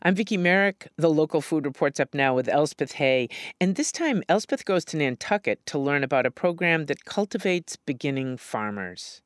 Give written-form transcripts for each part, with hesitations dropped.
I'm Vicki Merrick. The local food report's up now with Elspeth Hay. And this time, Elspeth goes to Nantucket to learn about a program that cultivates beginning farmers.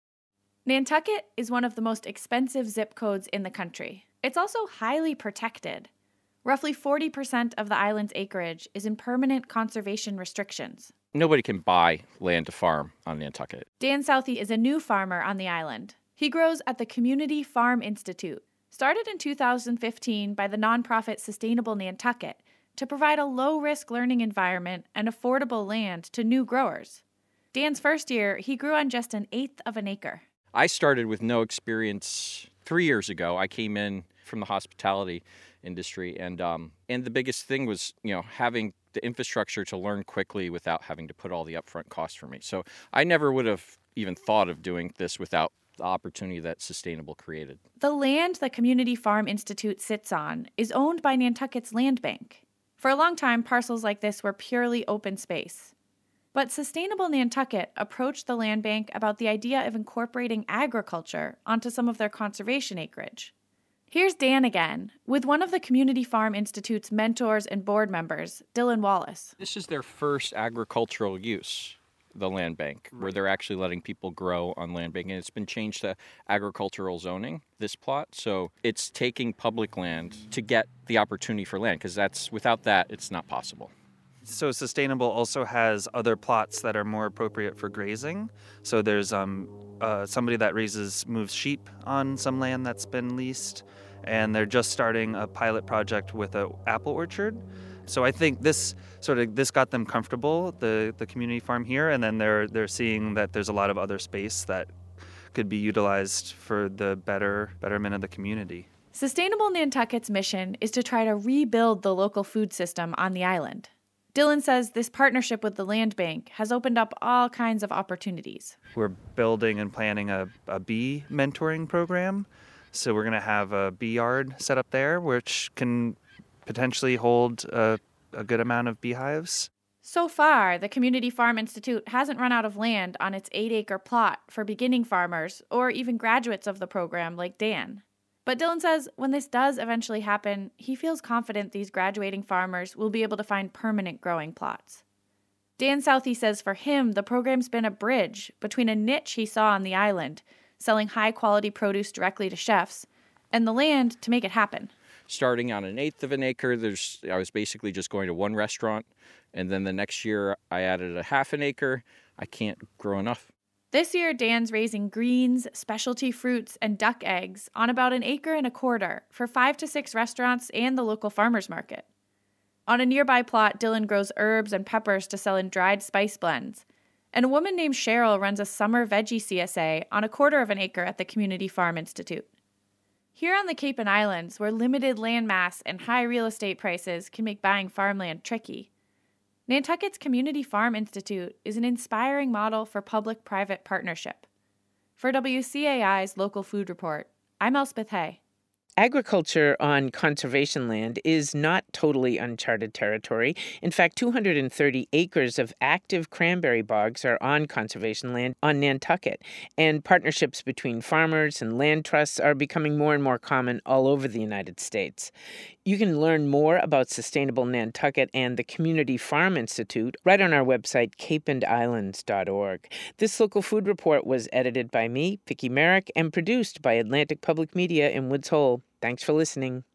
Nantucket is one of the most expensive zip codes in the country. It's also highly protected. Roughly 40% of the island's acreage is in permanent conservation restrictions. Nobody can buy land to farm on Nantucket. Dan Southey is a new farmer on the island. He grows at the Community Farm Institute, started in 2015 by the nonprofit Sustainable Nantucket to provide a low-risk learning environment and affordable land to new growers. Dan's first year, he grew on just 1/8 of an acre. I started with no experience 3 years ago. I came in from the hospitality industry, and the biggest thing was, having the infrastructure to learn quickly without having to put all the upfront costs for me. So I never would have even thought of doing this without the opportunity that Sustainable created. The land the Community Farm Institute sits on is owned by Nantucket's Land Bank. For a long time, parcels like this were purely open space. But Sustainable Nantucket approached the land bank about the idea of incorporating agriculture onto some of their conservation acreage. Here's Dan again, with one of the Community Farm Institute's mentors and board members, Dylan Wallace. This is their first agricultural use, the land bank, where they're actually letting people grow on land bank. And it's been changed to agricultural zoning, this plot. So it's taking public land to get the opportunity for land, because without that, it's not possible. So Sustainable also has other plots that are more appropriate for grazing. So there's somebody that moves sheep on some land that's been leased, and they're just starting a pilot project with an apple orchard. So I think this got them comfortable, the community farm here, and then they're seeing that there's a lot of other space that could be utilized for the betterment of the community. Sustainable Nantucket's mission is to try to rebuild the local food system on the island. Dylan says this partnership with the land bank has opened up all kinds of opportunities. We're building and planning a bee mentoring program. So we're going to have a bee yard set up there, which can potentially hold a good amount of beehives. So far, the Community Farm Institute hasn't run out of land on its 8-acre plot for beginning farmers or even graduates of the program like Dan. But Dylan says when this does eventually happen, he feels confident these graduating farmers will be able to find permanent growing plots. Dan Southey says for him, the program's been a bridge between a niche he saw on the island, selling high-quality produce directly to chefs, and the land to make it happen. Starting on 1/8 of an acre, I was basically just going to one restaurant, and then the next year I added a 1/2 an acre. I can't grow enough. This year, Dan's raising greens, specialty fruits, and duck eggs on about 1.25 acres for 5 to 6 restaurants and the local farmers market. On a nearby plot, Dylan grows herbs and peppers to sell in dried spice blends. And a woman named Cheryl runs a summer veggie CSA on 1/4 acre at the Community Farm Institute. Here on the Cape and Islands, where limited land mass and high real estate prices can make buying farmland tricky, Nantucket's Community Farm Institute is an inspiring model for public-private partnership. For WCAI's Local Food Report, I'm Elspeth Hay. Agriculture on conservation land is not totally uncharted territory. In fact, 230 acres of active cranberry bogs are on conservation land on Nantucket, and partnerships between farmers and land trusts are becoming more and more common all over the United States. You can learn more about Sustainable Nantucket and the Community Farm Institute right on our website, capeandislands.org. This Local Food Report was edited by me, Vicki Merrick, and produced by Atlantic Public Media in Woods Hole. Thanks for listening.